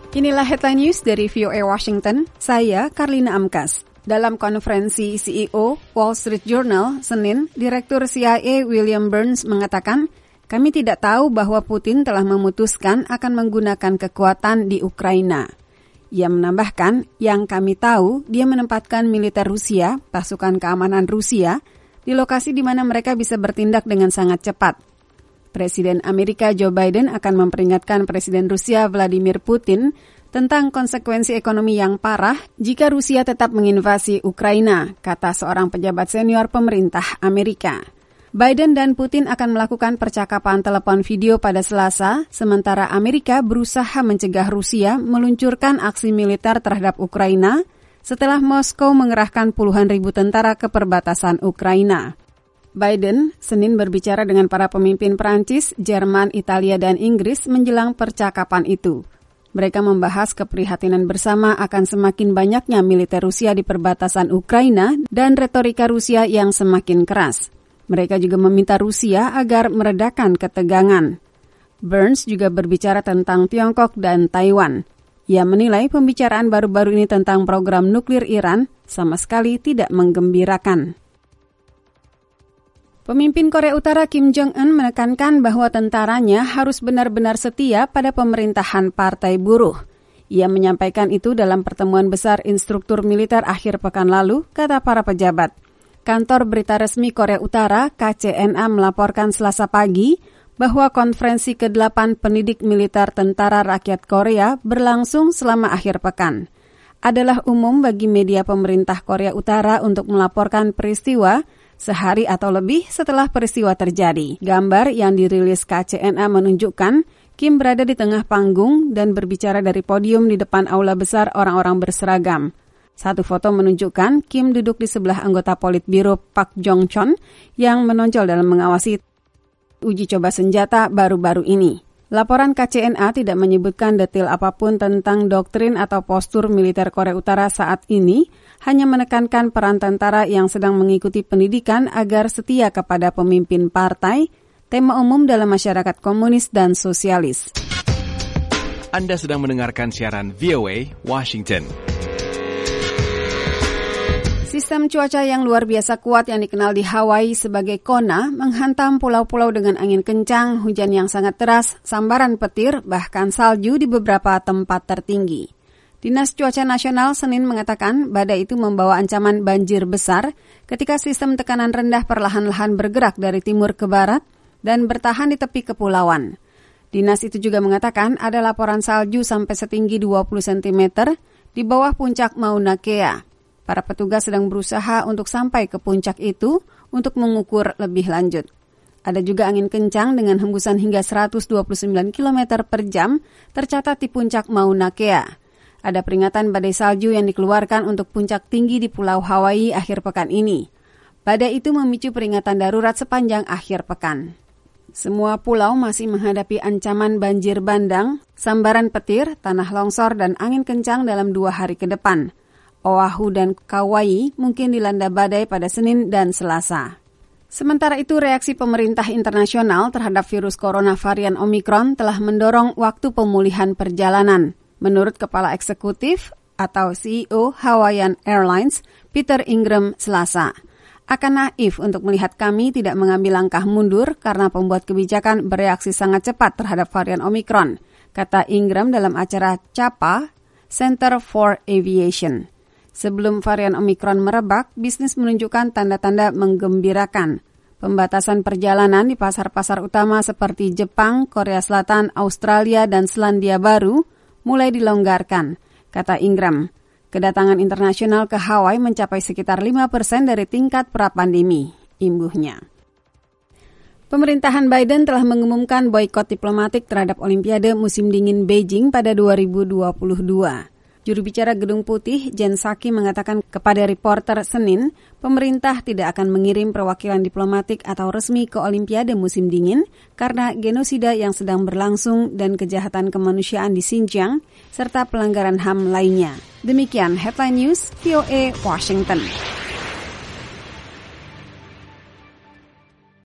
Inilah headline news dari VOA Washington, saya Karlina Amkas. Dalam konferensi CEO Wall Street Journal, Senin, Direktur CIA William Burns mengatakan, kami tidak tahu bahwa Putin telah memutuskan akan menggunakan kekuatan di Ukraina. Ia menambahkan, yang kami tahu, dia menempatkan militer Rusia, pasukan keamanan Rusia, di lokasi di mana mereka bisa bertindak dengan sangat cepat. Presiden Amerika Joe Biden akan memperingatkan Presiden Rusia Vladimir Putin tentang konsekuensi ekonomi yang parah jika Rusia tetap menginvasi Ukraina, kata seorang pejabat senior pemerintah Amerika. Biden dan Putin akan melakukan percakapan telepon video pada Selasa, sementara Amerika berusaha mencegah Rusia meluncurkan aksi militer terhadap Ukraina setelah Moskow mengerahkan puluhan ribu tentara ke perbatasan Ukraina. Biden Senin berbicara dengan para pemimpin Prancis, Jerman, Italia, dan Inggris menjelang percakapan itu. Mereka membahas keprihatinan bersama akan semakin banyaknya militer Rusia di perbatasan Ukraina dan retorika Rusia yang semakin keras. Mereka juga meminta Rusia agar meredakan ketegangan. Burns juga berbicara tentang Tiongkok dan Taiwan. Ia menilai pembicaraan baru-baru ini tentang program nuklir Iran sama sekali tidak menggembirakan. Pemimpin Korea Utara Kim Jong-un menekankan bahwa tentaranya harus benar-benar setia pada pemerintahan Partai Buruh. Ia menyampaikan itu dalam pertemuan besar instruktur militer akhir pekan lalu, kata para pejabat. Kantor berita resmi Korea Utara, KCNA, melaporkan Selasa pagi bahwa konferensi ke-8 pendidik militer Tentara Rakyat Korea berlangsung selama akhir pekan. Adalah umum bagi media pemerintah Korea Utara untuk melaporkan peristiwa sehari atau lebih setelah peristiwa terjadi. Gambar yang dirilis KCNA menunjukkan Kim berada di tengah panggung dan berbicara dari podium di depan aula besar orang-orang berseragam. Satu foto menunjukkan Kim duduk di sebelah anggota Politbiro Park Jong-chon yang menonjol dalam mengawasi uji coba senjata baru-baru ini. Laporan KCNA tidak menyebutkan detail apapun tentang doktrin atau postur militer Korea Utara saat ini, hanya menekankan peran tentara yang sedang mengikuti pendidikan agar setia kepada pemimpin partai, tema umum dalam masyarakat komunis dan sosialis. Anda sedang mendengarkan siaran VOA Washington. Sistem cuaca yang luar biasa kuat yang dikenal di Hawaii sebagai Kona menghantam pulau-pulau dengan angin kencang, hujan yang sangat deras, sambaran petir, bahkan salju di beberapa tempat tertinggi. Dinas Cuaca Nasional Senin mengatakan badai itu membawa ancaman banjir besar ketika sistem tekanan rendah perlahan-lahan bergerak dari timur ke barat dan bertahan di tepi kepulauan. Dinas itu juga mengatakan ada laporan salju sampai setinggi 20 cm di bawah puncak Mauna Kea. Para petugas sedang berusaha untuk sampai ke puncak itu untuk mengukur lebih lanjut. Ada juga angin kencang dengan hembusan hingga 129 km per jam tercatat di puncak Mauna Kea. Ada peringatan badai salju yang dikeluarkan untuk puncak tinggi di Pulau Hawaii akhir pekan ini. Badai itu memicu peringatan darurat sepanjang akhir pekan. Semua pulau masih menghadapi ancaman banjir bandang, sambaran petir, tanah longsor, dan angin kencang dalam 2 hari ke depan. Oahu dan Kauai mungkin dilanda badai pada Senin dan Selasa. Sementara itu, reaksi pemerintah internasional terhadap virus corona varian Omicron telah mendorong waktu pemulihan perjalanan. Menurut Kepala Eksekutif atau CEO Hawaiian Airlines, Peter Ingram, Selasa. Akan naif untuk melihat kami tidak mengambil langkah mundur karena pembuat kebijakan bereaksi sangat cepat terhadap varian Omicron, kata Ingram dalam acara CAPA, Center for Aviation. Sebelum varian Omicron merebak, bisnis menunjukkan tanda-tanda menggembirakan. Pembatasan perjalanan di pasar-pasar utama seperti Jepang, Korea Selatan, Australia, dan Selandia Baru mulai dilonggarkan, kata Ingram. Kedatangan internasional ke Hawaii mencapai sekitar 5% dari tingkat pra-pandemi, imbuhnya. Pemerintahan Biden telah mengumumkan boikot diplomatik terhadap Olimpiade musim dingin Beijing pada 2022. Juru bicara Gedung Putih, Jen Psaki, mengatakan kepada reporter Senin, pemerintah tidak akan mengirim perwakilan diplomatik atau resmi ke Olimpiade musim dingin karena genosida yang sedang berlangsung dan kejahatan kemanusiaan di Xinjiang, serta pelanggaran HAM lainnya. Demikian Headline News, VOA Washington.